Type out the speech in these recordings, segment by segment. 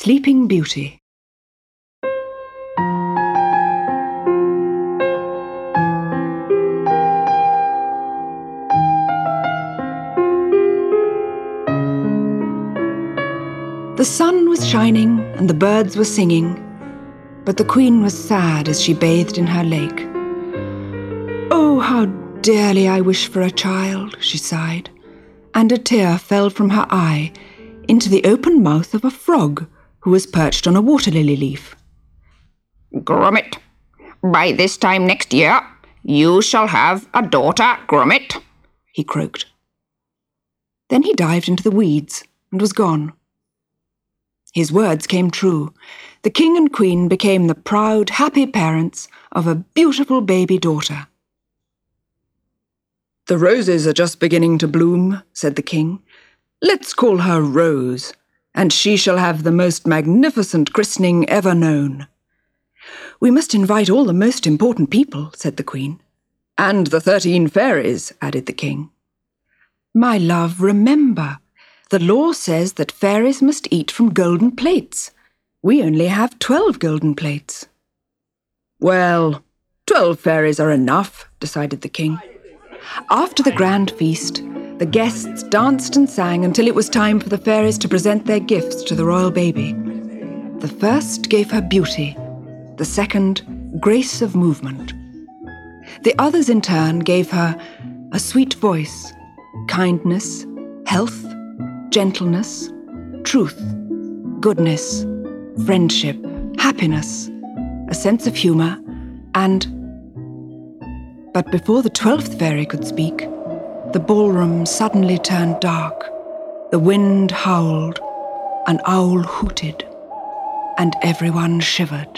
Sleeping Beauty. The sun was shining and the birds were singing, but the queen was sad as she bathed in her lake. "Oh, how dearly I wish for a child," she sighed, and a tear fell from her eye into the open mouth of a frog who was perched on a water lily leaf. "Grommet, by this time next year, you shall have a daughter, Grommet," he croaked. Then he dived into the weeds and was gone. His words came true. The king and queen became the proud, happy parents of a beautiful baby daughter. "The roses are just beginning to bloom," said the king. "Let's call her Rose, and she shall have the most magnificent christening ever known." "We must invite all the most important people," said the queen. "And the 13 fairies," added the king. "My love, remember, the law says that fairies must eat from golden plates. We only have 12 golden plates." "Well, 12 fairies are enough," decided the king. After the grand feast, the guests danced and sang until it was time for the fairies to present their gifts to the royal baby. The first gave her beauty, the second, grace of movement. The others in turn gave her a sweet voice, kindness, health, gentleness, truth, goodness, friendship, happiness, a sense of humor, and... But before the 12th fairy could speak, the ballroom suddenly turned dark, the wind howled, an owl hooted, and everyone shivered.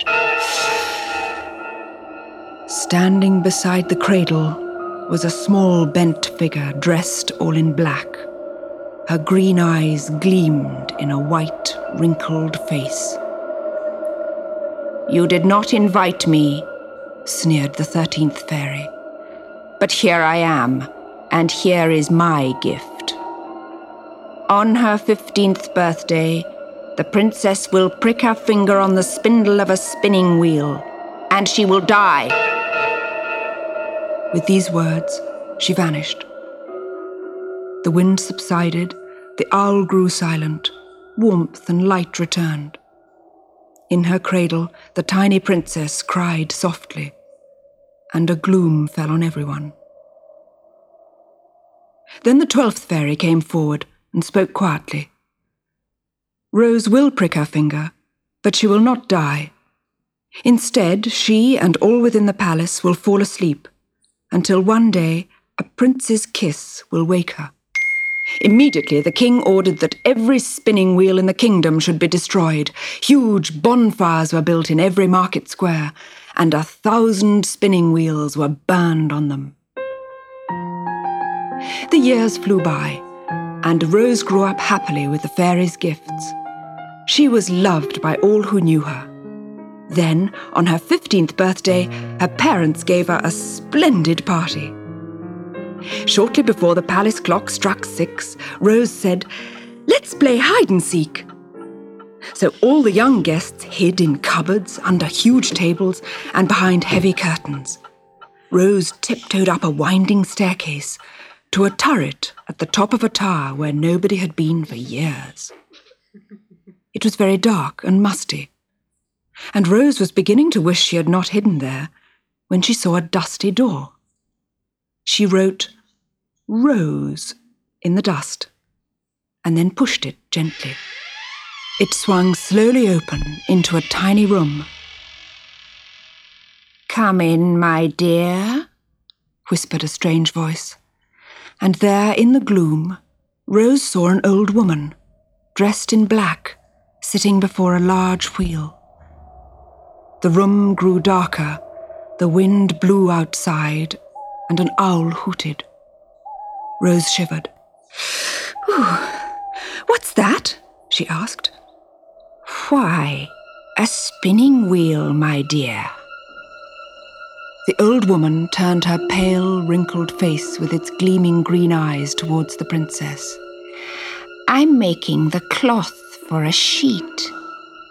Standing beside the cradle was a small bent figure dressed all in black. Her green eyes gleamed in a white, wrinkled face. "You did not invite me," sneered the 13th fairy. "But here I am, and here is my gift. On her 15th birthday, the princess will prick her finger on the spindle of a spinning wheel, and she will die." With these words, she vanished. The wind subsided, the owl grew silent, warmth and light returned. In her cradle, the tiny princess cried softly, and a gloom fell on everyone. Then the 12th fairy came forward and spoke quietly. "Rose will prick her finger, but she will not die. Instead, she and all within the palace will fall asleep, until one day a prince's kiss will wake her." Immediately, the king ordered that every spinning wheel in the kingdom should be destroyed. Huge bonfires were built in every market square, and 1,000 spinning wheels were burned on them. The years flew by, and Rose grew up happily with the fairies' gifts. She was loved by all who knew her. Then, on her 15th birthday, her parents gave her a splendid party. Shortly before the palace clock struck 6, Rose said, "Let's play hide and seek." So all the young guests hid in cupboards, under huge tables, and behind heavy curtains. Rose tiptoed up a winding staircase to a turret at the top of a tower where nobody had been for years. It was very dark and musty, and Rose was beginning to wish she had not hidden there when she saw a dusty door. She wrote "Rose" in the dust, and then pushed it gently. It swung slowly open into a tiny room. "Come in, my dear," whispered a strange voice. And there, in the gloom, Rose saw an old woman, dressed in black, sitting before a large wheel. The room grew darker, the wind blew outside, and an owl hooted. Rose shivered. "What's that?" she asked. "Why, a spinning wheel, my dear." The old woman turned her pale, wrinkled face with its gleaming green eyes towards the princess. "I'm making the cloth for a sheet.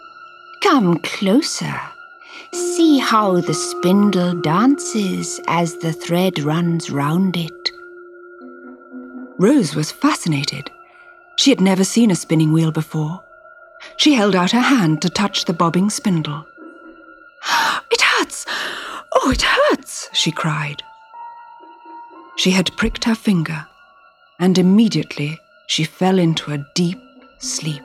Come closer. See how the spindle dances as the thread runs round it. Rose was fascinated. She had never seen a spinning wheel before. She held out her hand to touch the bobbing spindle. "It hurts! Oh, it hurts!" she cried. She had pricked her finger, and immediately she fell into a deep sleep.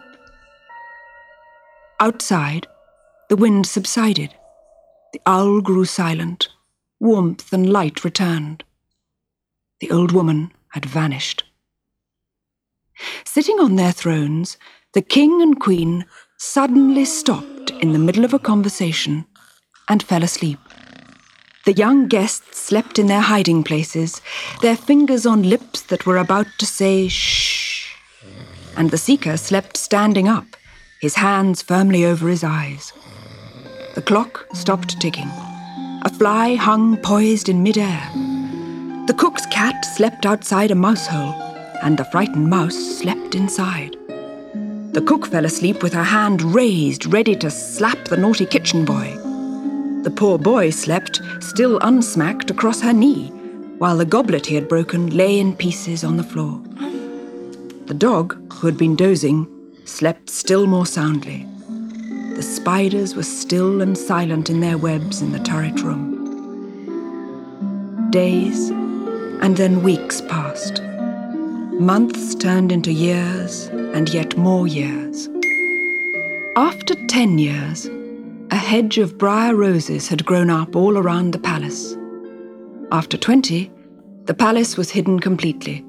Outside, the wind subsided. The owl grew silent. Warmth and light returned. The old woman had vanished. Sitting on their thrones, the king and queen suddenly stopped in the middle of a conversation and fell asleep. The young guests slept in their hiding places, their fingers on lips that were about to say shh, and the seeker slept standing up, his hands firmly over his eyes. The clock stopped ticking. A fly hung poised in mid-air. The cook's cat slept outside a mouse hole, and the frightened mouse slept inside. The cook fell asleep with her hand raised, ready to slap the naughty kitchen boy. The poor boy slept, still unsmacked, across her knee, while the goblet he had broken lay in pieces on the floor. The dog, who had been dozing, slept still more soundly. The spiders were still and silent in their webs in the turret room. Days, and then weeks passed. Months turned into years, and yet more years. After 10 years, a hedge of briar roses had grown up all around the palace. After 20, the palace was hidden completely.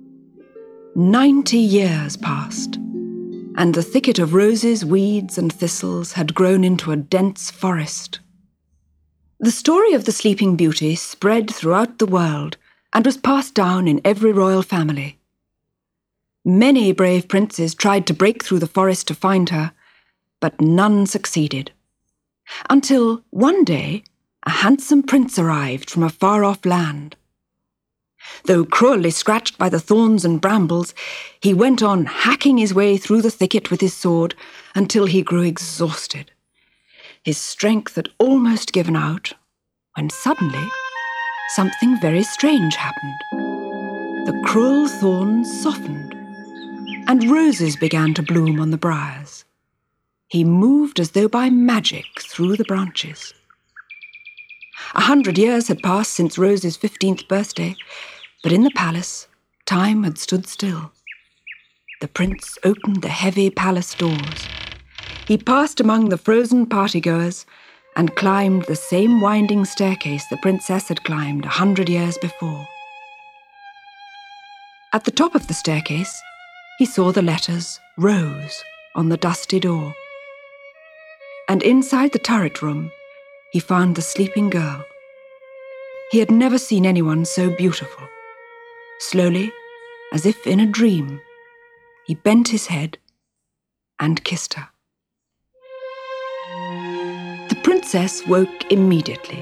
90 years passed, and the thicket of roses, weeds, and thistles had grown into a dense forest. The story of the Sleeping Beauty spread throughout the world and was passed down in every royal family. Many brave princes tried to break through the forest to find her, but none succeeded. Until one day, a handsome prince arrived from a far-off land. Though cruelly scratched by the thorns and brambles, he went on hacking his way through the thicket with his sword until he grew exhausted. His strength had almost given out, when suddenly something very strange happened. The cruel thorns softened, and roses began to bloom on the briars. He moved as though by magic through the branches. 100 years had passed since Rose's 15th birthday, but in the palace, time had stood still. The prince opened the heavy palace doors. He passed among the frozen partygoers and climbed the same winding staircase the princess had climbed 100 years before. At the top of the staircase, he saw the letters Rose on the dusty door. And inside the turret room, he found the sleeping girl. He had never seen anyone so beautiful. Slowly, as if in a dream, he bent his head and kissed her. The princess woke immediately.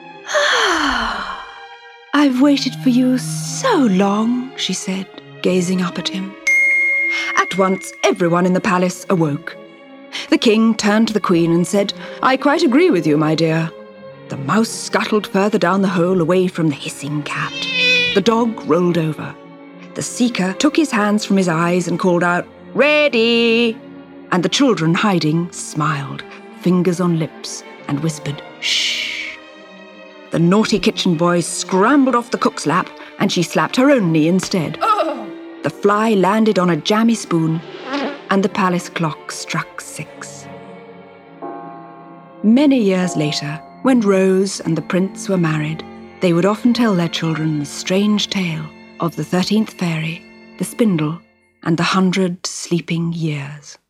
"I've waited for you so long," she said, gazing up at him. At once, everyone in the palace awoke. The king turned to the queen and said, "I quite agree with you, my dear." The mouse scuttled further down the hole away from the hissing cat. The dog rolled over. The seeker took his hands from his eyes and called out, "Ready!" And the children hiding smiled, fingers on lips, and whispered, "Shh." The naughty kitchen boy scrambled off the cook's lap, and she slapped her own knee instead. The fly landed on a jammy spoon, and the palace clock struck 6. Many years later, when Rose and the prince were married, they would often tell their children the strange tale of the 13th fairy, the spindle, and the 100 sleeping years.